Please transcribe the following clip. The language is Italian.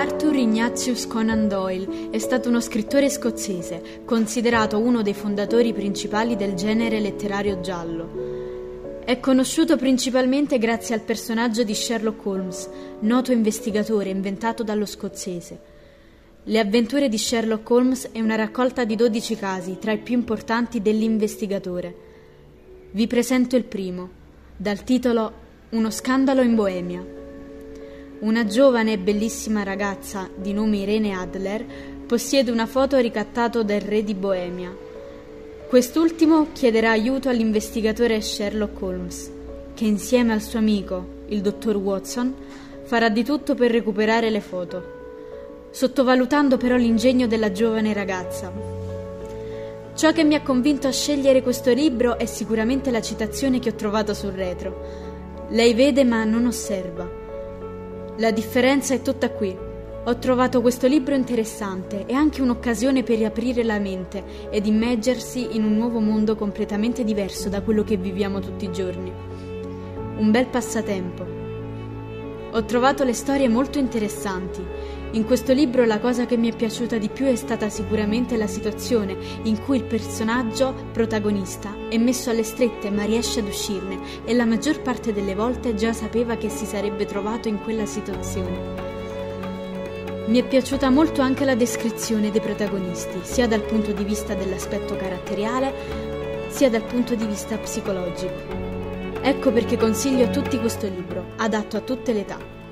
Arthur Ignatius Conan Doyle è stato uno scrittore scozzese, considerato uno dei fondatori principali del genere letterario giallo. È conosciuto principalmente grazie al personaggio di Sherlock Holmes, noto investigatore inventato dallo scozzese. Le avventure di Sherlock Holmes è una raccolta di 12 casi tra i più importanti dell'investigatore. Vi presento il primo, dal titolo Uno scandalo in Boemia. Una giovane e bellissima ragazza di nome Irene Adler possiede una foto ricattata del re di Boemia. Quest'ultimo chiederà aiuto all'investigatore Sherlock Holmes, che insieme al suo amico, il dottor Watson, farà di tutto per recuperare le foto, sottovalutando però l'ingegno della giovane ragazza. Ciò che mi ha convinto a scegliere questo libro è sicuramente la citazione che ho trovato sul retro. Lei vede ma non osserva. La differenza è tutta qui. Ho trovato questo libro interessante e anche un'occasione per riaprire la mente ed immergersi in un nuovo mondo completamente diverso da quello che viviamo tutti i giorni. Un bel passatempo. Ho trovato le storie molto interessanti. In questo libro la cosa che mi è piaciuta di più è stata sicuramente la situazione in cui il personaggio protagonista è messo alle strette ma riesce ad uscirne e la maggior parte delle volte già sapeva che si sarebbe trovato in quella situazione. Mi è piaciuta molto anche la descrizione dei protagonisti, sia dal punto di vista dell'aspetto caratteriale, sia dal punto di vista psicologico. Ecco perché consiglio a tutti questo libro, adatto a tutte le età.